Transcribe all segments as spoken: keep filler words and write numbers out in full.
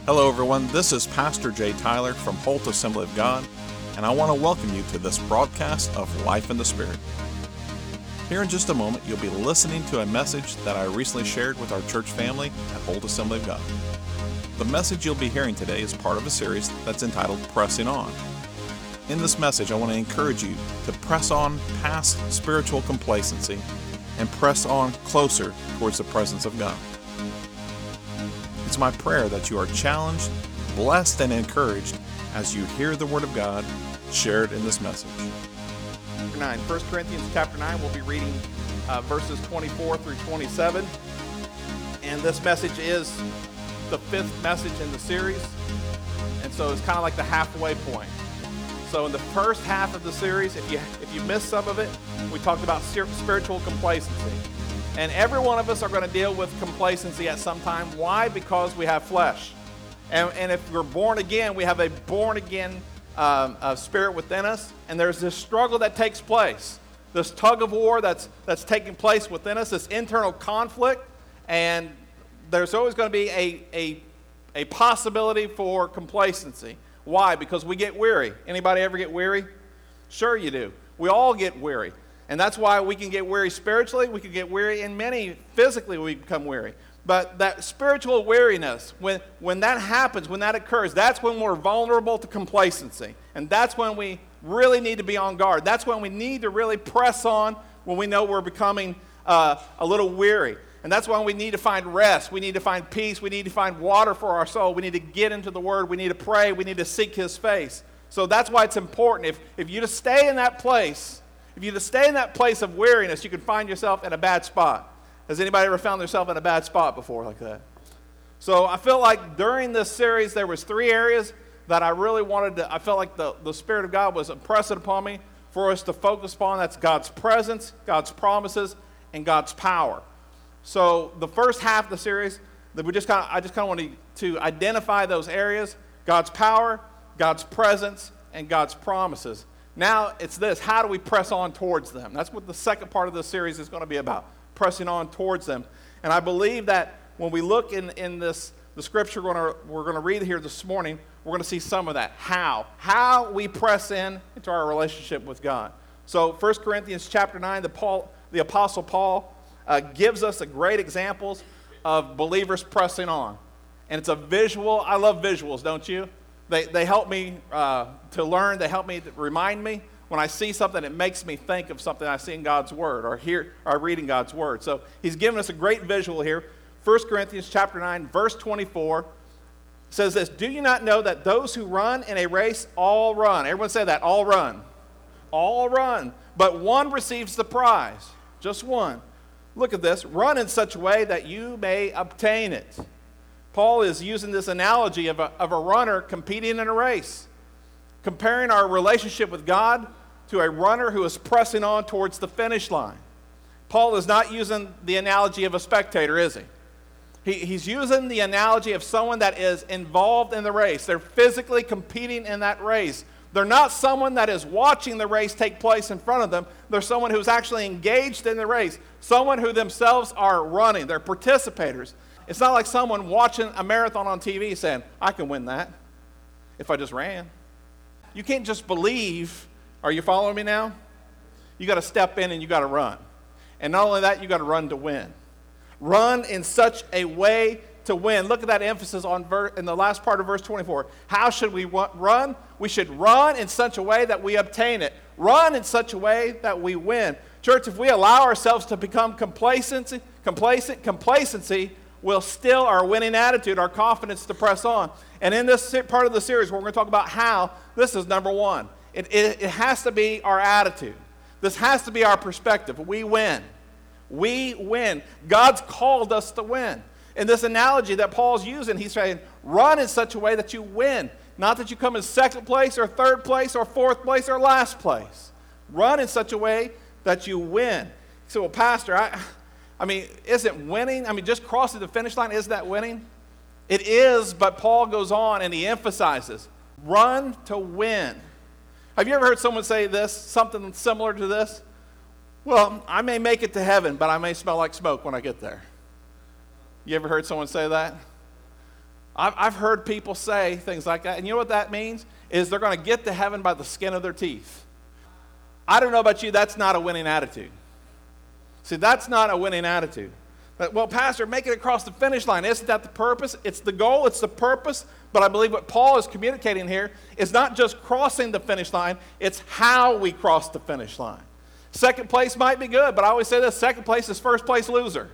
Hello everyone, this is Pastor Jay Tyler from Holt Assembly of God, and I want to welcome you to this broadcast of Life in the Spirit. Here in just a moment, you'll be listening to a message that I recently shared with our church family at Holt Assembly of God. The message you'll be hearing today is part of a series that's entitled Pressing On. In this message, I want to encourage you to press on past spiritual complacency and press on closer towards the presence of God. It's my prayer that you are challenged, blessed, and encouraged as you hear the Word of God shared in this message. nine. First Corinthians chapter nine, we'll be reading uh, verses twenty-four through twenty-seven. And this message is the fifth message in the series. And so it's kind of like the halfway point. So in the first half of the series, if you if you missed some of it, we talked about spiritual complacency. And every one of us are going to deal with complacency at some time. Why? Because we have flesh. And, and if we're born again, we have a born again um, uh, spirit within us. And there's this struggle that takes place, this tug of war that's, that's taking place within us, this internal conflict. And there's always going to be a, a, a possibility for complacency. Why? Because we get weary. Anybody ever get weary? Sure you do. We all get weary. And that's why we can get weary spiritually, we can get weary, and many physically we become weary. But that spiritual weariness, when, when that happens, when that occurs, that's when we're vulnerable to complacency. And that's when we really need to be on guard. That's when we need to really press on when we know we're becoming uh, a little weary. And that's why we need to find rest. We need to find peace. We need to find water for our soul. We need to get into the Word. We need to pray. We need to seek His face. So that's why it's important. If, if you just stay in that place, If you just stay in that place of weariness, you can find yourself in a bad spot. Has anybody ever found themselves in a bad spot before like that? So I feel like during this series, there was three areas that I really wanted to, I felt like the, the Spirit of God was impressing upon me for us to focus upon. That's God's presence, God's promises, and God's power. So the first half of the series, that we just kind of, I just kind of wanted to identify those areas: God's power, God's presence, and God's promises. Now it's this: how do we press on towards them? That's what the second part of this series is going to be about, pressing on towards them. And I believe that when we look in, in this, the scripture we're going, to, we're going to read here this morning, we're going to see some of that. How? How we press in into our relationship with God. So First Corinthians chapter nine, the, Paul, the Apostle Paul uh, gives us a great examples of believers pressing on. And it's a visual. I love visuals, don't you? They they help me uh, to learn. They help me to remind me when I see something. It makes me think of something I see in God's Word or hear or reading God's Word. So he's given us a great visual here. First Corinthians chapter nine, verse twenty-four says this: "Do you not know that those who run in a race all run?" Everyone say that. All run. All run. But one receives the prize. Just one. Look at this. "Run in such a way that you may obtain it." Paul is using this analogy of a, of a runner competing in a race, comparing our relationship with God to a runner who is pressing on towards the finish line. Paul is not using the analogy of a spectator, is he? he? He's using the analogy of someone that is involved in the race. They're physically competing in that race. They're not someone that is watching the race take place in front of them. They're someone who's actually engaged in the race, someone who themselves are running. They're participators. It's not like someone watching a marathon on T V saying, "I can win that if I just ran." You can't just believe. Are you following me now? You got to step in and you got to run. And not only that, you got to run to win. Run in such a way to win. Look at that emphasis on ver- in the last part of verse twenty-four. How should we run? We should run in such a way that we obtain it. Run in such a way that we win. Church, if we allow ourselves to become complacent, complacent, complacency, will still our winning attitude, our confidence to press on. And in this part of the series, we're going to talk about how, this is number one. It, it, it has to be our attitude. This has to be our perspective. We win. We win. God's called us to win. In this analogy that Paul's using, he's saying, run in such a way that you win. Not that you come in second place or third place or fourth place or last place. Run in such a way that you win. So, well, Pastor, I... I mean, isn't winning, I mean, just crossing the finish line, is that winning? It is, but Paul goes on and he emphasizes, run to win. Have you ever heard someone say this, something similar to this? Well, I may make it to heaven, but I may smell like smoke when I get there. You ever heard someone say that? I've, I've heard people say things like that, and you know what that means? Is they're going to get to heaven by the skin of their teeth. I don't know about you, that's not a winning attitude. See, that's not a winning attitude. But, well, Pastor, make it across the finish line. Isn't that the purpose? It's the goal, it's the purpose. But I believe what Paul is communicating here is not just crossing the finish line, it's how we cross the finish line. Second place might be good, but I always say this, second place is first place loser.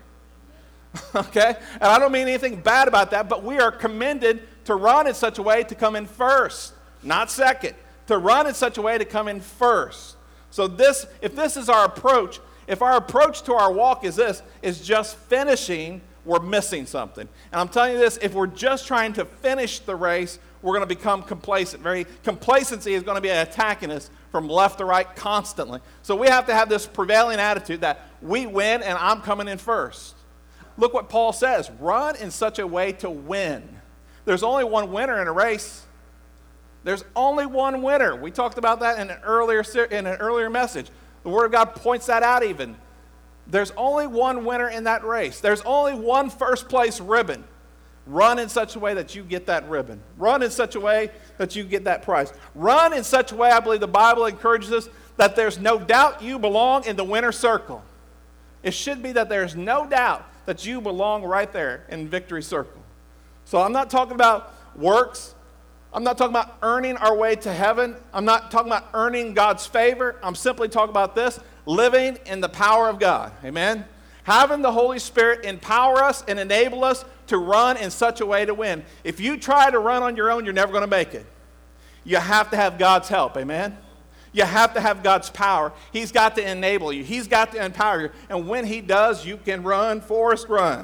Okay? And I don't mean anything bad about that, but we are commended to run in such a way to come in first, not second. To run in such a way to come in first. So this, if this is our approach, if our approach to our walk is this, is just finishing, we're missing something. And I'm telling you this, if we're just trying to finish the race, we're going to become complacent. Very complacency is going to be attacking us from left to right constantly. So we have to have this prevailing attitude that we win and I'm coming in first. Look what Paul says, run in such a way to win. There's only one winner in a race. There's only one winner. We talked about that in an earlier in an earlier message. The Word of God points that out even. There's only one winner in that race. There's only one first place ribbon. Run in such a way that you get that ribbon. Run in such a way that you get that prize. Run in such a way, I believe the Bible encourages us, that there's no doubt you belong in the winner's circle. It should be that there's no doubt that you belong right there in victory circle. So I'm not talking about works. I'm not talking about earning our way to heaven. I'm not talking about earning God's favor. I'm simply talking about this, living in the power of God. Amen? Having the Holy Spirit empower us and enable us to run in such a way to win. If you try to run on your own, you're never going to make it. You have to have God's help. Amen? You have to have God's power. He's got to enable you. He's got to empower you. And when He does, you can run, Forrest, run.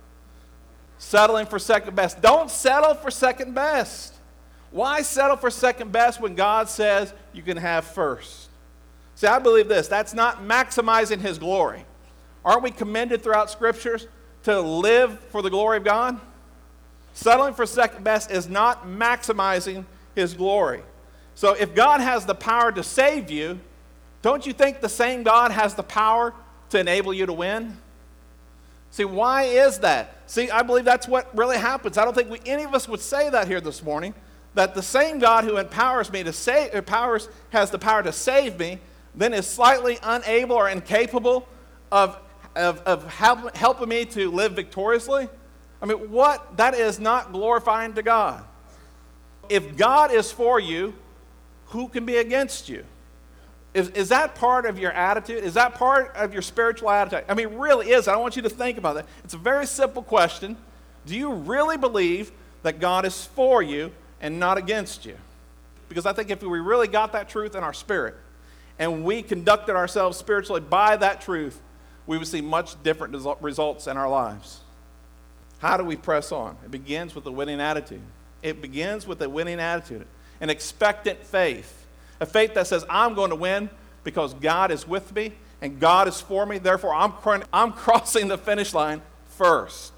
Settling for second best. Don't settle for second best. Why settle for second best when God says you can have first? See, I believe this. That's not maximizing His glory. Aren't we commended throughout Scriptures to live for the glory of God? Settling for second best is not maximizing His glory. So if God has the power to save you, don't you think the same God has the power to enable you to win? See, why is that? See, I believe that's what really happens. I don't think we, any of us would say that here this morning, that the same God who empowers me to save, empowers, has the power to save me, then is slightly unable or incapable of, of, of help, helping me to live victoriously. I mean, what? That is not glorifying to God. If God is for you, who can be against you? Is, is that part of your attitude? Is that part of your spiritual attitude? I mean, it really is. I don't want you to think about that. It's a very simple question. Do you really believe that God is for you and not against you? Because I think if we really got that truth in our spirit and we conducted ourselves spiritually by that truth, we would see much different results in our lives. How do we press on? It begins with a winning attitude. It begins with a winning attitude, an expectant faith, a faith that says, I'm going to win because God is with me and God is for me. Therefore, I'm, I'm crossing the finish line first.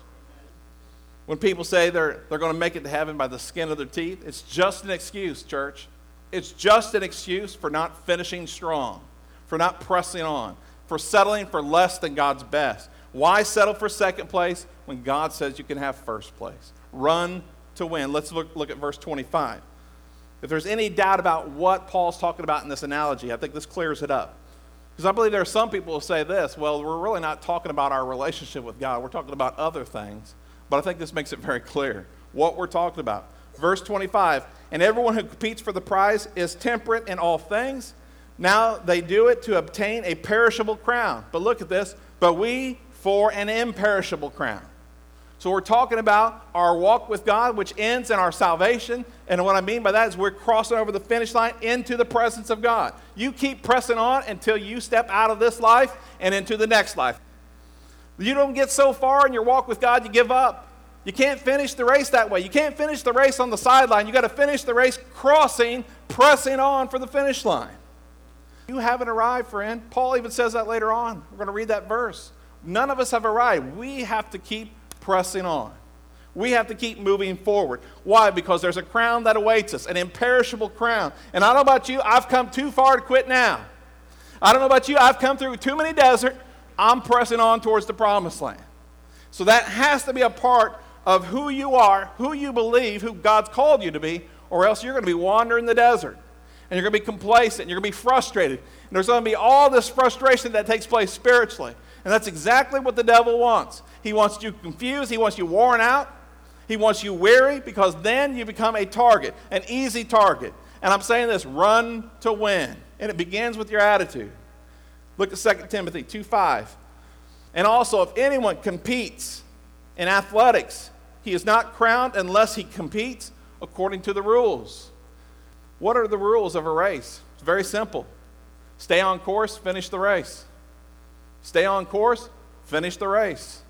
When people say they're, they're going to make it to heaven by the skin of their teeth, it's just an excuse, church. It's just an excuse for not finishing strong, for not pressing on, for settling for less than God's best. Why settle for second place when God says you can have first place? Run to win. Let's look, look at verse twenty-five. If there's any doubt about what Paul's talking about in this analogy, I think this clears it up. Because I believe there are some people who say this, well, we're really not talking about our relationship with God. We're talking about other things. But I think this makes it very clear what we're talking about. Verse twenty-five, and everyone who competes for the prize is temperate in all things. Now they do it to obtain a perishable crown. But look at this, but we for an imperishable crown. So we're talking about our walk with God, which ends in our salvation. And what I mean by that is we're crossing over the finish line into the presence of God. You keep pressing on until you step out of this life and into the next life. You don't get so far in your walk with God, you give up. You can't finish the race that way. You can't finish the race on the sideline. You got to finish the race crossing, pressing on for the finish line. You haven't arrived, friend. Paul even says that later on. We're going to read that verse. None of us have arrived. We have to keep pressing on. We have to keep moving forward. Why? Because there's a crown that awaits us, an imperishable crown. And I don't know about you, I've come too far to quit now. I don't know about you, I've come through too many deserts. I'm pressing on towards the promised land. So that has to be a part of who you are, who you believe, who God's called you to be, or else you're going to be wandering the desert. And you're going to be complacent. And you're going to be frustrated. And there's going to be all this frustration that takes place spiritually. And that's exactly what the devil wants. He wants you confused. He wants you worn out. He wants you weary, because then you become a target, an easy target. And I'm saying this, run to win. And it begins with your attitude. Look at Second Timothy two five. And also, if anyone competes in athletics, he is not crowned unless he competes according to the rules. What are the rules of a race? It's very simple. Stay on course, finish the race. Stay on course, finish the race.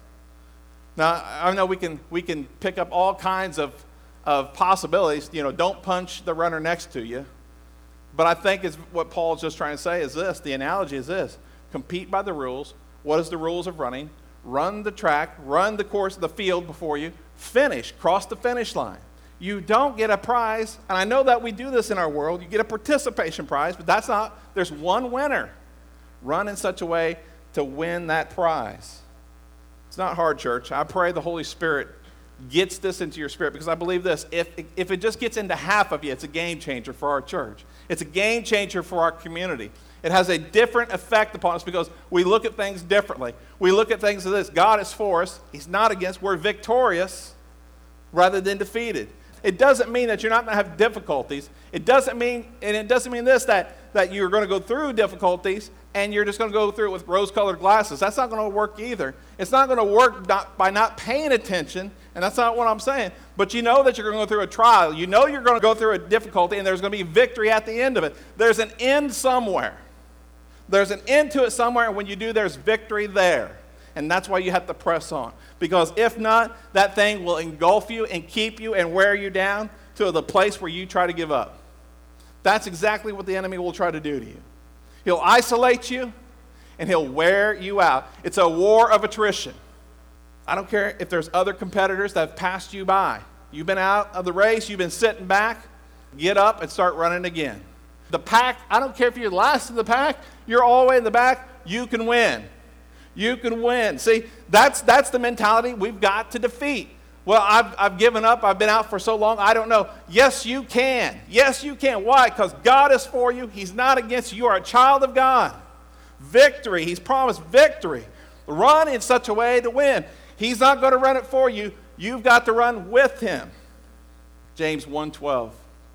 Now, I know we can we can pick up all kinds of, of possibilities. You know, don't punch the runner next to you. But I think it's what Paul's just trying to say is this. The analogy is this. Compete by the rules. What is the rules of running? Run the track, run the course, the field before you. Finish, cross the finish line. You don't get a prize, and I know that we do this in our world. You get a participation prize, but that's not, there's one winner. Run in such a way to win that prize. It's not hard, church. I pray the Holy Spirit gets this into your spirit, because I believe this. If, if it just gets into half of you, it's a game changer for our church. It's a game changer for our community. It has a different effect upon us because we look at things differently. We look at things as this. God is for us. He's not against. We're victorious rather than defeated. It doesn't mean that you're not going to have difficulties. It doesn't mean, and it doesn't mean this, that, that you're going to go through difficulties and you're just going to go through it with rose-colored glasses. That's not going to work either. It's not going to work not, by not paying attention, and that's not what I'm saying. But you know that you're going to go through a trial. You know you're going to go through a difficulty, and there's going to be victory at the end of it. There's an end somewhere. There's an end to it somewhere, and when you do, there's victory there. And that's why you have to press on. Because if not, that thing will engulf you and keep you and wear you down to the place where you try to give up. That's exactly what the enemy will try to do to you. He'll isolate you, and he'll wear you out. It's a war of attrition. I don't care if there's other competitors that have passed you by. You've been out of the race. You've been sitting back. Get up and start running again. The pack, I don't care if you're last in the pack. You're all the way in the back. You can win. You can win. See, that's that's the mentality we've got to defeat. Well, I've, I've given up. I've been out for so long. I don't know. Yes, you can. Yes, you can. Why? Because God is for you. He's not against you. You are a child of God. Victory. He's promised victory. Run in such a way to win. He's not going to run it for you. You've got to run with him. James one twelve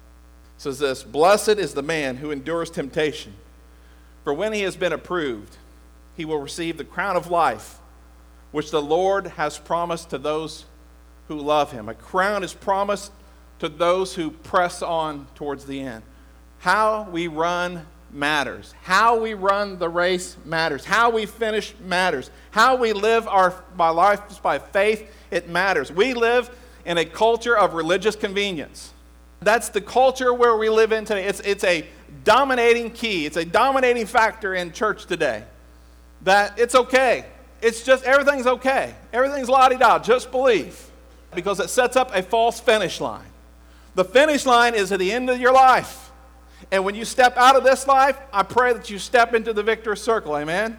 says this, "Blessed is the man who endures temptation, for when he has been approved, he will receive the crown of life, which the Lord has promised to those who love him." A crown is promised to those who press on towards the end. How we run matters. How we run the race matters. How we finish matters. How we live our by life by faith, it matters. We live in a culture of religious convenience. That's the culture where we live in today. It's, it's a dominating key. It's a dominating factor in church today. That it's okay. It's just, everything's okay. Everything's la-di-da. Just believe. Because it sets up a false finish line. The finish line is at the end of your life. And when you step out of this life, I pray that you step into the victor's circle. Amen?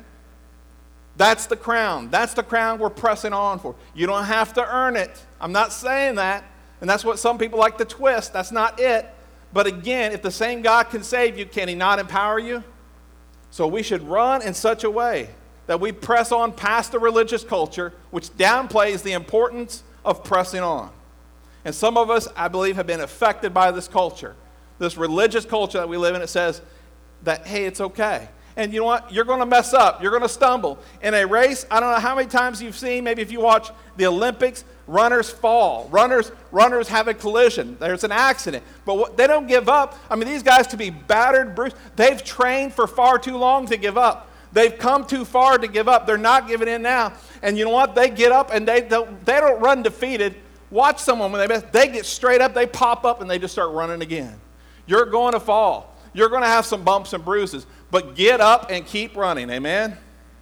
That's the crown. That's the crown we're pressing on for. You don't have to earn it. I'm not saying that. And that's what some people like to twist. That's not it. But again, if the same God can save you, can he not empower you? So we should run in such a way that we press on past the religious culture, which downplays the importance of pressing on. And some of us, I believe, have been affected by this culture, this religious culture that we live in. It says that, hey, it's okay. And you know what? You're going to mess up. You're going to stumble. In a race, I don't know how many times you've seen, maybe if you watch the Olympics, runners fall. Runners runners have a collision. There's an accident. But what, they don't give up. I mean, these guys could be battered, bruised. They've trained for far too long to give up. They've come too far to give up. They're not giving in now. And you know what? They get up and they don't, they don't run defeated. Watch someone when they miss. They get straight up. They pop up and they just start running again. You're going to fall. You're going to have some bumps and bruises. But get up and keep running. Amen?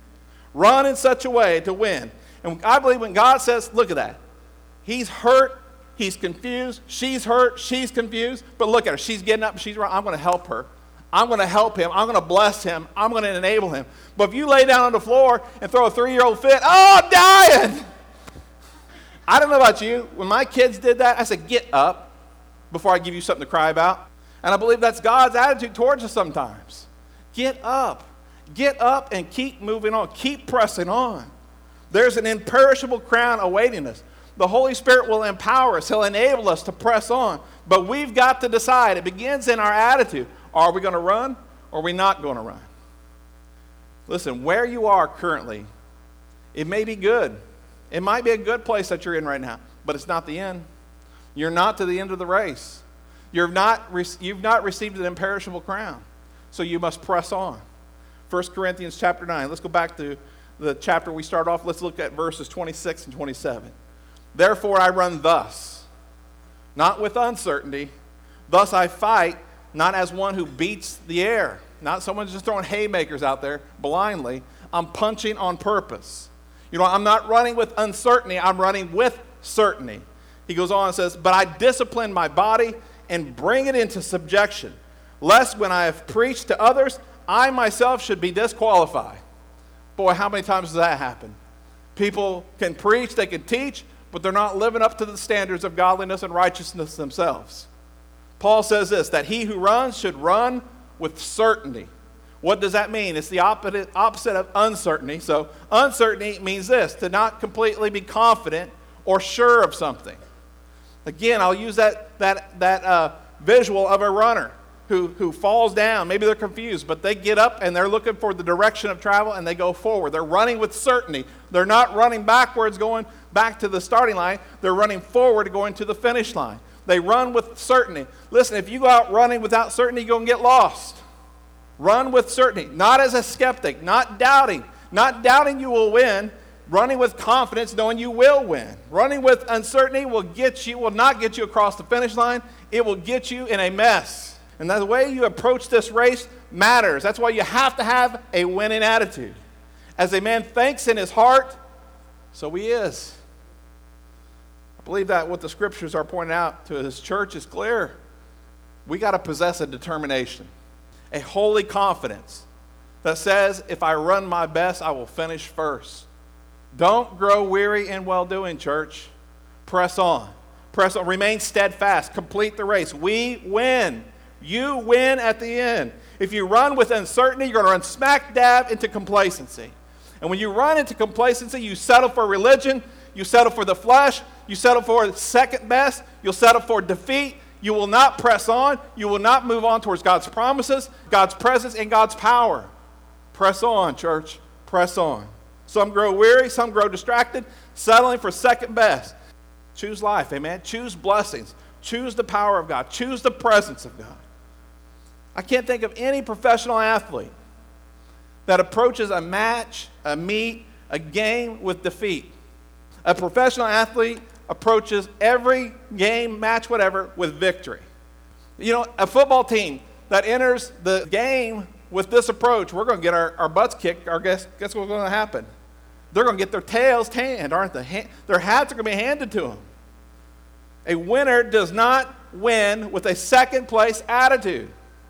Run in such a way to win. And I believe when God says, look at that. He's hurt. He's confused. She's hurt. She's confused. But look at her. She's getting up. She's running. I'm going to help her. I'm going to help him. I'm going to bless him. I'm going to enable him. But if you lay down on the floor and throw a three-year-old fit, oh, I'm dying. I don't know about you. When my kids did that, I said, get up before I give you something to cry about. And I believe that's God's attitude towards us sometimes. Get up. Get up and keep moving on. Keep pressing on. There's an imperishable crown awaiting us. The Holy Spirit will empower us. He'll enable us to press on. But we've got to decide. It begins in our attitude. Are we going to run or are we not going to run? Listen, where you are currently, it may be good. It might be a good place that you're in right now, but it's not the end. You're not to the end of the race. You're not, you've not received an imperishable crown, so you must press on. First Corinthians chapter nine. Let's go back to the chapter we start off. Let's look at verses twenty-six and twenty-seven. Therefore I run thus, not with uncertainty. Thus I fight, not as one who beats the air. Not someone just throwing haymakers out there blindly. I'm punching on purpose. You know, I'm not running with uncertainty. I'm running with certainty. He goes on and says, but I discipline my body and bring it into subjection, lest when I have preached to others, I myself should be disqualified. Boy, how many times does that happen? People can preach, they can teach, but they're not living up to the standards of godliness and righteousness themselves. Paul says this, that he who runs should run with certainty. What does that mean? It's the opposite, opposite of uncertainty. So uncertainty means this, to not completely be confident or sure of something. Again, I'll use that, that, that uh, visual of a runner who, who falls down. Maybe they're confused, but they get up and they're looking for the direction of travel and they go forward. They're running with certainty. They're not running backwards going back to the starting line. They're running forward going to the finish line. They run with certainty. Listen, if you go out running without certainty, you're going to get lost. Run with certainty, not as a skeptic, not doubting, not doubting you will win, running with confidence, knowing you will win. Running with uncertainty will get you, will not get you across the finish line. It will get you in a mess. And the way you approach this race matters. That's why you have to have a winning attitude. As a man thinks in his heart, so he is. I believe that what the scriptures are pointing out to his church is clear. We got to possess a determination, a holy confidence that says, if I run my best, I will finish first. Don't grow weary in well-doing, church. Press on. Press on. Remain steadfast. Complete the race. We win. You win at the end. If you run with uncertainty, you're going to run smack dab into complacency. And when you run into complacency, you settle for religion, you settle for the flesh, you settle for second best, you'll settle for defeat. You will not press on. You will not move on towards God's promises, God's presence, and God's power. Press on, church. Press on. Some grow weary, some grow distracted, settling for second best. Choose life, amen. Choose blessings. Choose the power of God. Choose the presence of God. I can't think of any professional athlete that approaches a match, a meet, a game with defeat. A professional athlete approaches every game, match, whatever, with victory. You know, a football team that enters the game with this approach, we're going to get our, our butts kicked. Our guess, guess what's going to happen? They're going to get their tails tanned, aren't they? Their hats are going to be handed to them. A winner does not win with a second place attitude.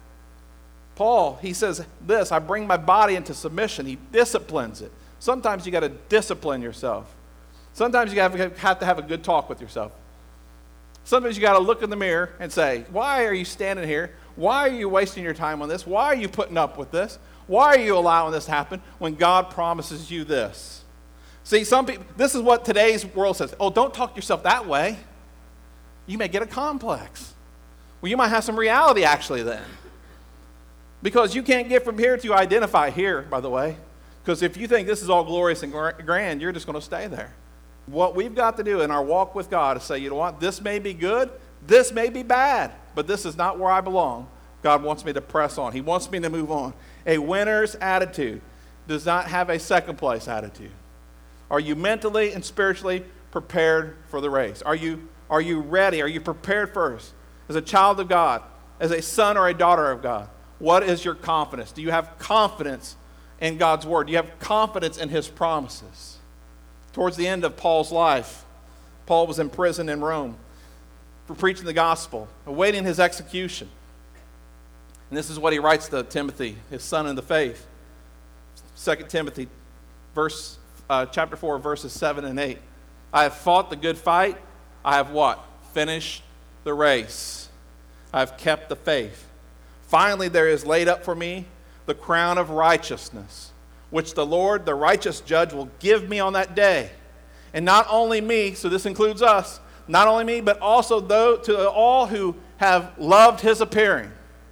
Paul, he says this, I bring my body into submission. He disciplines it. Sometimes you got to discipline yourself. Sometimes you have to have a good talk with yourself. Sometimes you got to look in the mirror and say, why are you standing here? Why are you wasting your time on this? Why are you putting up with this? Why are you allowing this to happen when God promises you this? See, some people, this is what today's world says. Oh, don't talk to yourself that way. You may get a complex. Well, you might have some reality actually then. Because you can't get from here to identify here, by the way. Because if you think this is all glorious and grand, you're just going to stay there. What we've got to do in our walk with God is say, you know what, this may be good, this may be bad, but this is not where I belong. God wants me to press on. He wants me to move on. A winner's attitude does not have a second place attitude. Are you mentally and spiritually prepared for the race? Are you, are you ready? Are you prepared first? As a child of God, as a son or a daughter of God, what is your confidence? Do you have confidence in God's word? Do you have confidence in his promises? Towards the end of Paul's life, Paul was imprisoned in Rome for preaching the gospel, awaiting his execution. And this is what he writes to Timothy, his son in the faith. Second Timothy, verse, uh, chapter four, verses seven and eight. I have fought the good fight. I have what? Finished the race. I have kept the faith. Finally, there is laid up for me the crown of righteousness, which the Lord, the righteous judge, will give me on that day. And not only me, so this includes us, not only me, but also those, to all who have loved his appearing,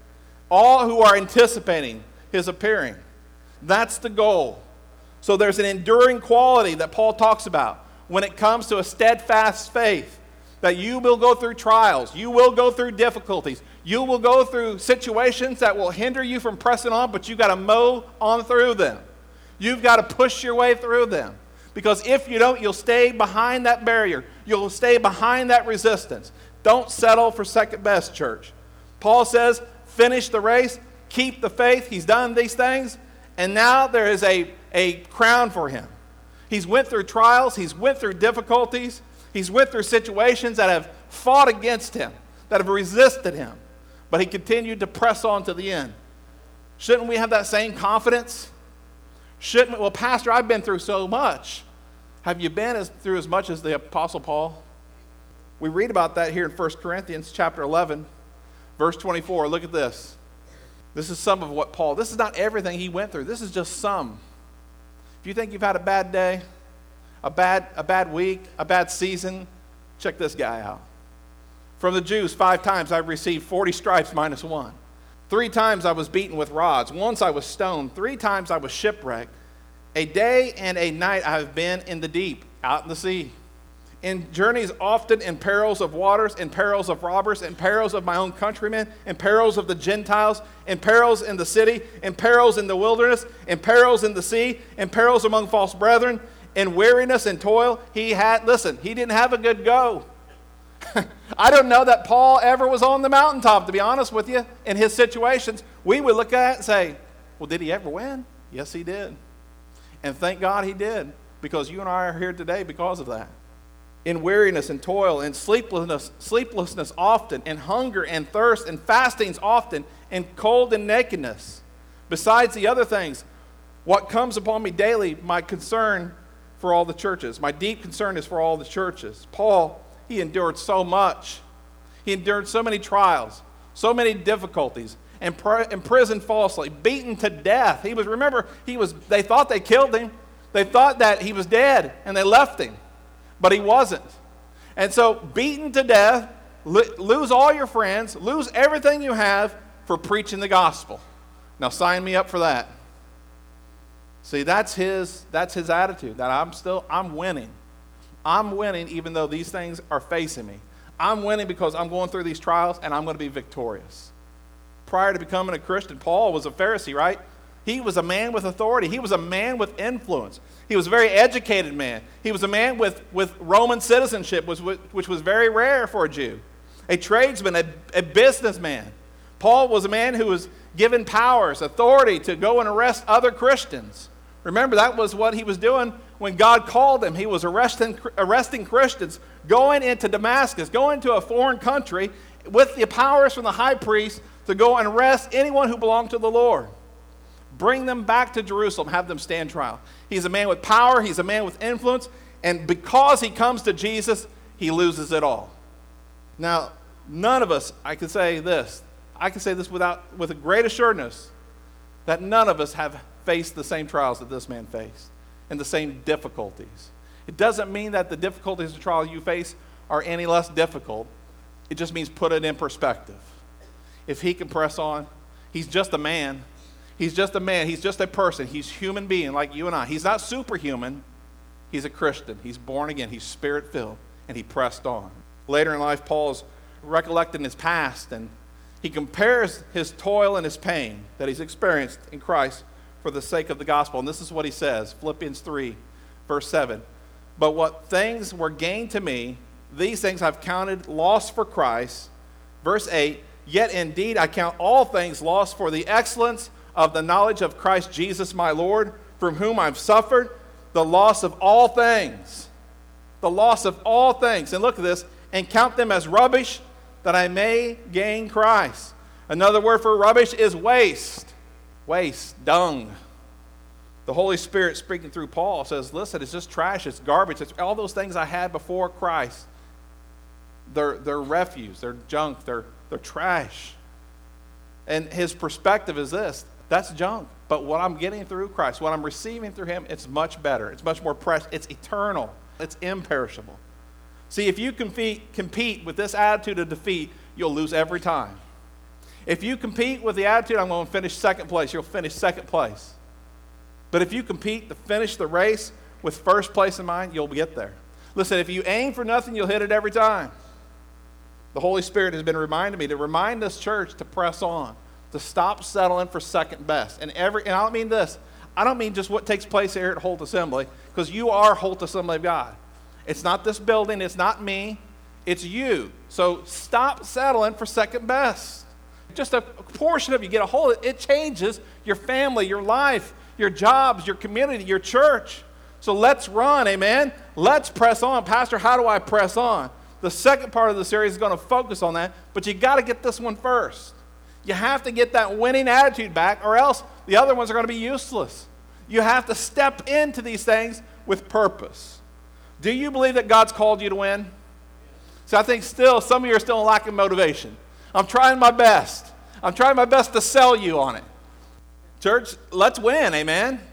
all who are anticipating his appearing. That's the goal. So there's an enduring quality that Paul talks about when it comes to a steadfast faith, that you will go through trials, you will go through difficulties, you will go through situations that will hinder you from pressing on, but you've got to mow on through them. You've got to push your way through them. Because if you don't, you'll stay behind that barrier. You'll stay behind that resistance. Don't settle for second best, church. Paul says, finish the race, keep the faith. He's done these things, and now there is a, a crown for him. He's went through trials. He's went through difficulties. He's went through situations that have fought against him, that have resisted him. But he continued to press on to the end. Shouldn't we have that same confidence? Shouldn't we? Well, Pastor, I've been through so much. Have you been as, through as much as the Apostle Paul? We read about that here in First Corinthians chapter eleven, verse twenty-four. Look at this. This is some of what Paul, this is not everything he went through. This is just some. If you think you've had a bad day, a bad, a bad week, a bad season, check this guy out. From the Jews, five times I've received forty stripes minus one. Three times I was beaten with rods. Once I was stoned. Three times I was shipwrecked. A day and a night I have been in the deep, out in the sea. In journeys often, in perils of waters, in perils of robbers, in perils of my own countrymen, in perils of the Gentiles, in perils in the city, in perils in the wilderness, in perils in the sea, in perils among false brethren, in weariness and toil. He had, listen, he didn't have a good go. I don't know that Paul ever was on the mountaintop, to be honest with you, in his situations. We would look at it and say, well, did he ever win? Yes, he did. And thank God he did, because you and I are here today because of that. In weariness and toil, in sleeplessness, sleeplessness often, in hunger and thirst, and fastings often, in cold and nakedness. Besides the other things, what comes upon me daily, my concern for all the churches. My deep concern is for all the churches. Paul, he endured so much. He endured so many trials, so many difficulties, and imprisoned falsely, beaten to death. He was, remember, he was. They thought they killed him. They thought that he was dead, and they left him. But he wasn't. And so, beaten to death, lose all your friends, lose everything you have for preaching the gospel. Now, sign me up for that. See, that's his, that's his attitude, that I'm still, I'm winning. I'm winning even though these things are facing me. I'm winning because I'm going through these trials and I'm going to be victorious. Prior to becoming a Christian, Paul was a Pharisee, right? He was a man with authority. He was a man with influence. He was a very educated man. He was a man with, with Roman citizenship, which, which was very rare for a Jew. A tradesman, a, a businessman. Paul was a man who was given powers, authority to go and arrest other Christians. Remember, that was what he was doing when God called him. He was arresting, arresting Christians, going into Damascus, going to a foreign country with the powers from the high priest to go and arrest anyone who belonged to the Lord. Bring them back to Jerusalem, have them stand trial. He's a man with power, he's a man with influence, and because he comes to Jesus, he loses it all. Now, none of us, I can say this, I can say this without, with a great assuredness, that none of us have faced the same trials that this man faced and the same difficulties. It doesn't mean that the difficulties and trials you face are any less difficult. It just means put it in perspective. If he can press on, he's just a man. He's just a man. He's just a person. He's a human being like you and I. He's not superhuman. He's a Christian. He's born again. He's spirit-filled, and he pressed on. Later in life, Paul's recollecting his past, and he compares his toil and his pain that he's experienced in Christ for the sake of the gospel. And this is what he says, Philippians three, verse seven. But what things were gained to me, these things I've counted loss for Christ. Verse eight, yet indeed I count all things lost for the excellence of the knowledge of Christ Jesus my Lord, from whom I've suffered the loss of all things. The loss of all things. And look at this, and count them as rubbish, that I may gain Christ. Another word for rubbish is waste. Waste, dung. The Holy Spirit speaking through Paul says, listen, it's just trash, it's garbage, it's all those things I had before Christ. They're, they're refuse, they're junk, they're, they're trash. And his perspective is this, that's junk. But what I'm getting through Christ, what I'm receiving through him, it's much better. It's much more precious. It's eternal. It's imperishable. See, if you compete, compete with this attitude of defeat, you'll lose every time. If you compete with the attitude, I'm going to finish second place, you'll finish second place. But if you compete to finish the race with first place in mind, you'll get there. Listen, if you aim for nothing, you'll hit it every time. The Holy Spirit has been reminding me to remind this church to press on, to stop settling for second best. And every, and I don't mean this. I don't mean just what takes place here at Holt Assembly, because you are Holt Assembly of God. It's not this building. It's not me. It's you. So stop settling for second best. Just a portion of you get a hold of it. It changes your family, your life, your jobs, your community, your church. So let's run, amen? Let's press on. Pastor, how do I press on? The second part of the series is going to focus on that, but you got to get this one first. You have to get that winning attitude back, or else the other ones are going to be useless. You have to step into these things with purpose. Do you believe that God's called you to win? So I think still, some of you are still lacking motivation. I'm trying my best. I'm trying my best to sell you on it. Church, let's win, amen?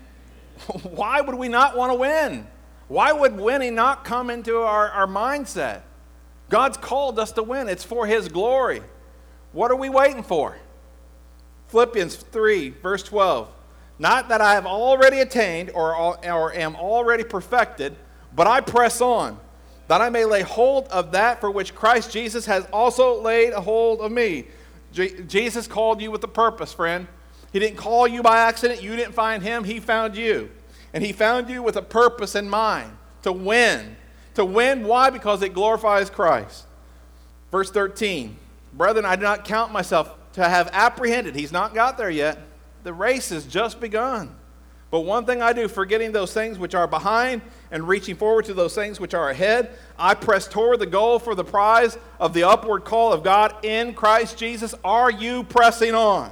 Why would we not want to win? Why would winning not come into our, our mindset? God's called us to win. It's for his glory. What are we waiting for? Philippians three, verse twelve. Not that I have already attained or, or am already perfected, but I press on, that I may lay hold of that for which Christ Jesus has also laid a hold of me. Je- Jesus called you with a purpose, friend. He didn't call you by accident. You didn't find him. He found you. And he found you with a purpose in mind, to win. To win, why? Because it glorifies Christ. Verse thirteen. Brethren, I do not count myself to have apprehended. He's not got there yet. The race has just begun. But one thing I do, forgetting those things which are behind and reaching forward to those things which are ahead, I press toward the goal for the prize of the upward call of God in Christ Jesus. Are you pressing on?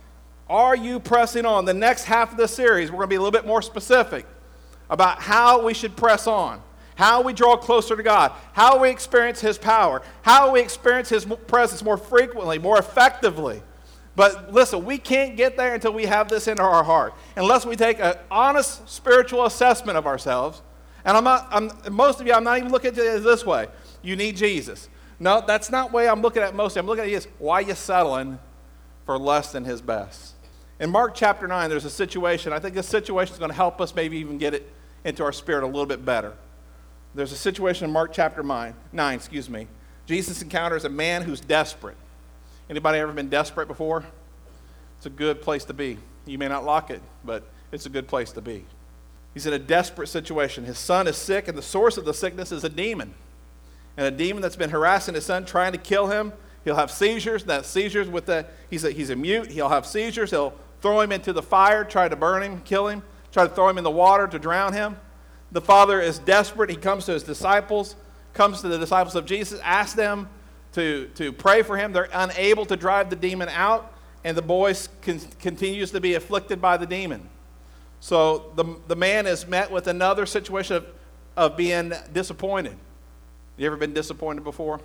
Are you pressing on? The next half of the series, we're going to be a little bit more specific about how we should press on, how we draw closer to God, how we experience his power, how we experience his presence more frequently, more effectively. But listen, we can't get there until we have this into our heart. Unless we take an honest spiritual assessment of ourselves. And I'm not, I'm, most of you, I'm not even looking at it this way. You need Jesus. No, that's not the way I'm looking at most of you. I'm looking at it as, why are you settling for less than his best? In Mark chapter nine, there's a situation. I think this situation is going to help us maybe even get it into our spirit a little bit better. There's a situation in Mark chapter nine, nine, excuse me. Jesus encounters a man who's desperate. Anybody ever been desperate before? It's a good place to be. You may not like it, but it's a good place to be. He's in a desperate situation. His son is sick, and the source of the sickness is a demon. And a demon that's been harassing his son, trying to kill him. He'll have seizures. That seizures with the, he's a, he's a mute. He'll have seizures. He'll throw him into the fire, try to burn him, kill him, try to throw him in the water to drown him. The father is desperate. He comes to his disciples, comes to the disciples of Jesus, asks them to, to pray for him. They're unable to drive the demon out, and the boy con- continues to be afflicted by the demon. So the, the man is met with another situation of, of being disappointed. You ever been disappointed before?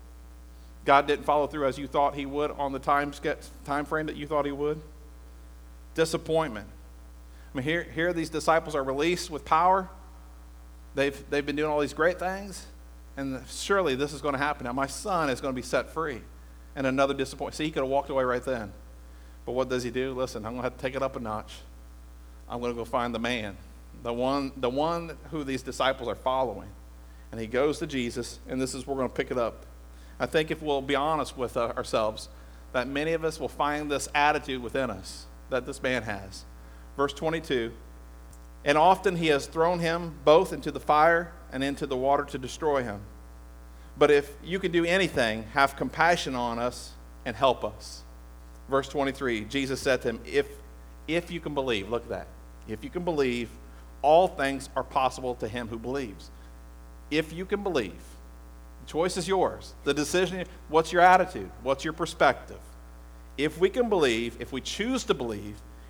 God didn't follow through as you thought he would on the time, time frame that you thought he would? Disappointment. I mean, here, here these disciples are released with power. They've, they've been doing all these great things, and surely this is going to happen. Now, my son is going to be set free. And another disappointment. See, he could have walked away right then. But what does he do? Listen, I'm going to have to take it up a notch. I'm going to go find the man, the one, the one who these disciples are following. And he goes to Jesus, and this is where we're going to pick it up. I think if we'll be honest with uh, ourselves, that many of us will find this attitude within us that this man has. Verse twenty-two, and often he has thrown him both into the fire and into the water to destroy him. But if you can do anything, have compassion on us and help us. Verse twenty-three, Jesus said to him, if, if you can believe, look at that. If you can believe, all things are possible to him who believes. If you can believe, the choice is yours. The decision, what's your attitude? What's your perspective? If we can believe, if we choose to believe,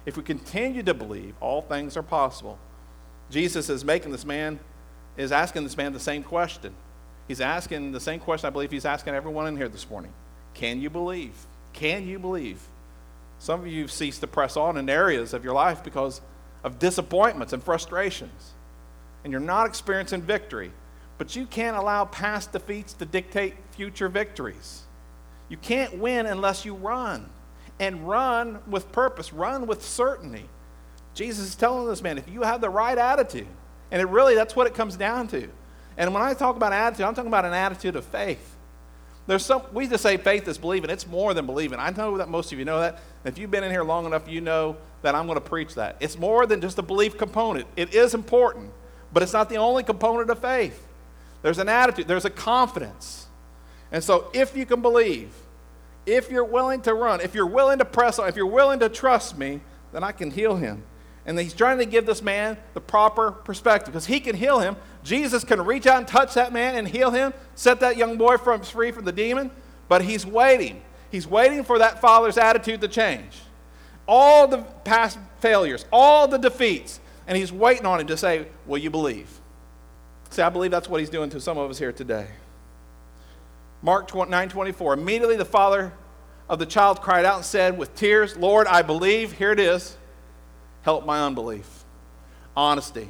If we continue to believe, all things are possible. Jesus is making this man, is asking this man the same question. He's asking the same question I believe he's asking everyone in here this morning. Can you believe? Can you believe? Some of you have ceased to press on in areas of your life because of disappointments and frustrations. And you're not experiencing victory. But you can't allow past defeats to dictate future victories. You can't win unless you run. And run with purpose. Run with certainty. Jesus is telling this man, if you have the right attitude, and it really, that's what it comes down to. And when I talk about attitude, I'm talking about an attitude of faith. There's some, we just say faith is believing. It's more than believing. I know that most of you know that. If you've been in here long enough, you know that I'm going to preach that. It's more than just a belief component. It is important, but it's not the only component of faith. There's an attitude. There's a confidence. And so if you can believe, if you're willing to run, if you're willing to press on, if you're willing to trust me, then I can heal him. And he's trying to give this man the proper perspective because he can heal him. Jesus can reach out and touch that man and heal him, set that young boy from, free from the demon, but he's waiting. He's waiting for that father's attitude to change. All the past failures, all the defeats, and he's waiting on him to say, will you believe? See, I believe that's what he's doing to some of us here today. Mark nine twenty-four, immediately the father of the child cried out and said with tears, Lord, I believe, here it is, help my unbelief. Honesty.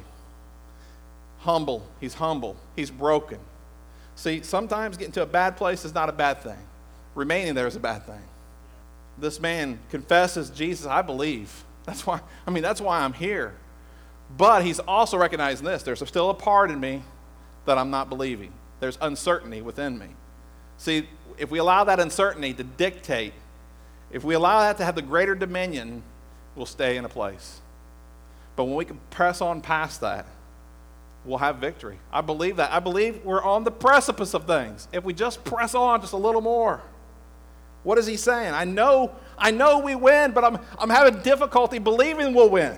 Humble. He's humble. He's broken. See, sometimes getting to a bad place is not a bad thing. Remaining there is a bad thing. This man confesses, Jesus, I believe. That's why, I mean, that's why I'm here. But he's also recognizing this. There's still a part in me that I'm not believing. There's uncertainty within me. See, if we allow that uncertainty to dictate, if we allow that to have the greater dominion, we'll stay in a place. But when we can press on past that, we'll have victory. I believe that. I believe we're on the precipice of things. If we just press on just a little more. What is he saying? I know, I know we win, but I'm, I'm having difficulty believing we'll win.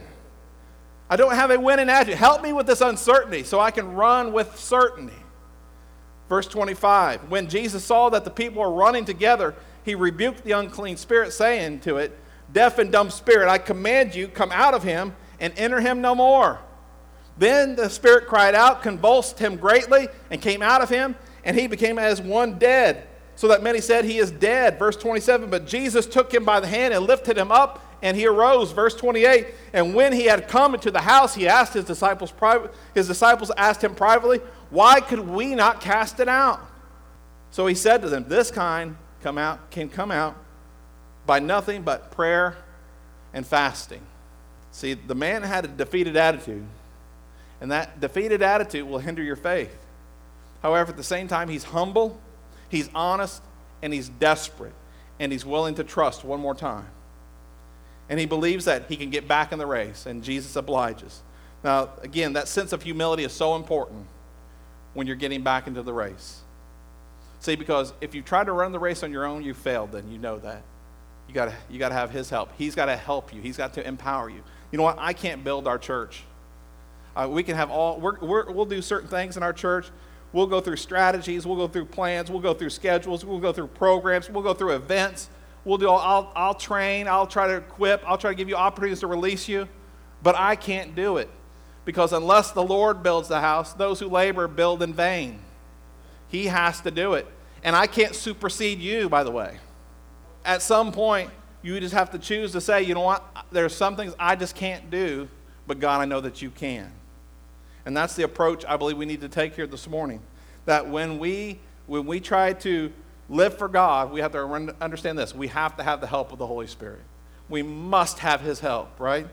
I don't have a winning attitude. Help me with this uncertainty so I can run with certainty. Verse twenty-five, when Jesus saw that the people were running together, he rebuked the unclean spirit, saying to it, deaf and dumb spirit, I command you, come out of him and enter him no more. Then the spirit cried out, convulsed him greatly, and came out of him, and he became as one dead, so that many said he is dead. Verse twenty-seven, but Jesus took him by the hand and lifted him up, and he arose. Verse twenty-eight, and when he had come into the house, he asked his disciples, his disciples asked him privately, why could we not cast it out? So he said to them, this kind come out can come out by nothing but prayer and fasting. See, the man had a defeated attitude, and that defeated attitude will hinder your faith. However, at the same time, he's humble, he's honest, and he's desperate, and he's willing to trust one more time. And he believes that he can get back in the race, and Jesus obliges. Now, again, that sense of humility is so important when you're getting back into the race. See, because if you try to run the race on your own, you failed, then you know that. You gotta, you gotta have his help. He's got to help you. He's got to empower you. You know what? I can't build our church. Uh, we can have all, we're, we're, we'll do certain things in our church. We'll go through strategies. We'll go through plans. We'll go through schedules. We'll go through programs. We'll go through events. We'll do, I'll, I'll train. I'll try to equip. I'll try to give you opportunities to release you. But I can't do it. Because unless the Lord builds the house, those who labor build in vain. He has to do it. And I can't supersede you, by the way. At some point, you just have to choose to say, you know what, there's some things I just can't do, but God, I know that you can. And that's the approach I believe we need to take here this morning. That when we, when we try to live for God, we have to understand this. We have to have the help of the Holy Spirit. We must have his help, right?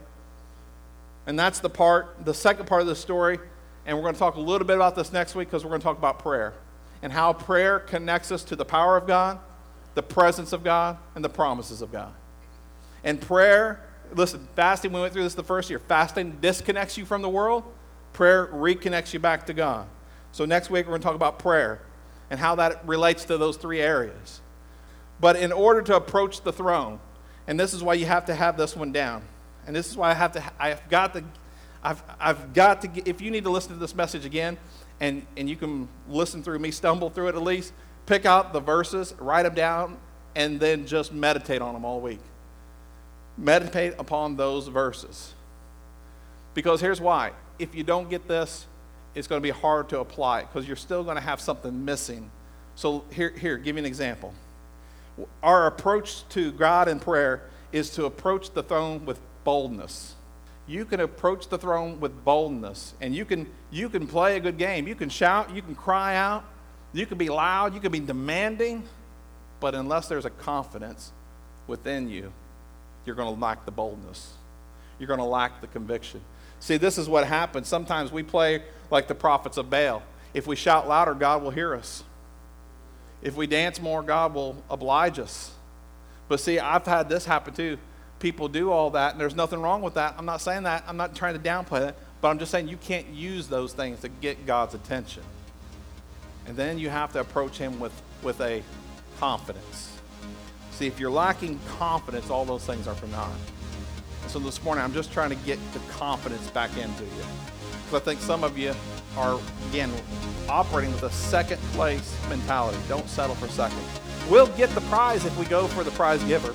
And that's the part, the second part of the story. And we're going to talk a little bit about this next week because we're going to talk about prayer and how prayer connects us to the power of God, the presence of God, and the promises of God. And prayer, listen, fasting, we went through this the first year. Fasting disconnects you from the world. Prayer reconnects you back to God. So next week we're going to talk about prayer and how that relates to those three areas. But in order to approach the throne, and this is why you have to have this one down. And this is why I have to, I've got to, I've, I've got to, if you need to listen to this message again, and, and you can listen through me, stumble through it at least, pick out the verses, write them down, and then just meditate on them all week. Meditate upon those verses. Because here's why. If you don't get this, it's going to be hard to apply it because you're still going to have something missing. So here, here, give you an example. Our approach to God in prayer is to approach the throne with boldness. You can approach the throne with boldness, and you can you can play a good game. You can shout, you can cry out, you can be loud, you can be demanding, but unless there's a confidence within you, you're going to lack the boldness. You're going to lack the conviction. See, this is what happens. Sometimes we play like the prophets of Baal. If we shout louder, God will hear us. If we dance more, God will oblige us. But see, I've had this happen too. People do all that, and there's nothing wrong with that. I'm not saying that. I'm not trying to downplay that. But I'm just saying you can't use those things to get God's attention. And then you have to approach him with, with a confidence. See, if you're lacking confidence, all those things are for naught. So this morning, I'm just trying to get the confidence back into you. Because I think some of you are, again, operating with a second place mentality. Don't settle for second. We'll get the prize if we go for the prize giver.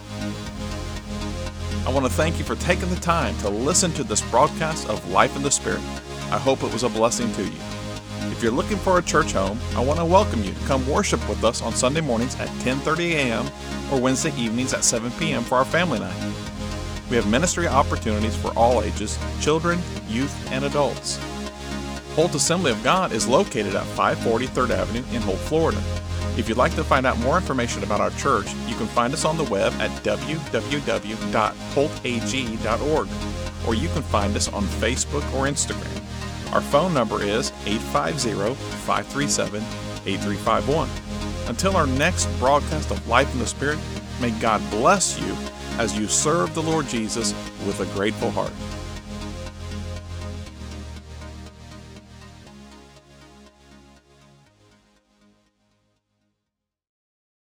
I want to thank you for taking the time to listen to this broadcast of Life in the Spirit. I hope it was a blessing to you. If you're looking for a church home, I want to welcome you to come worship with us on Sunday mornings at ten thirty a.m. or Wednesday evenings at seven p.m. for our family night. We have ministry opportunities for all ages, children, youth, and adults. Holt Assembly of God is located at five forty third Avenue in Holt, Florida. If you'd like to find out more information about our church, you can find us on the web at w w w dot holt a g dot org, or you can find us on Facebook or Instagram. Our phone number is eight five zero, five three seven, eight three five one. Until our next broadcast of Life in the Spirit, may God bless you as you serve the Lord Jesus with a grateful heart.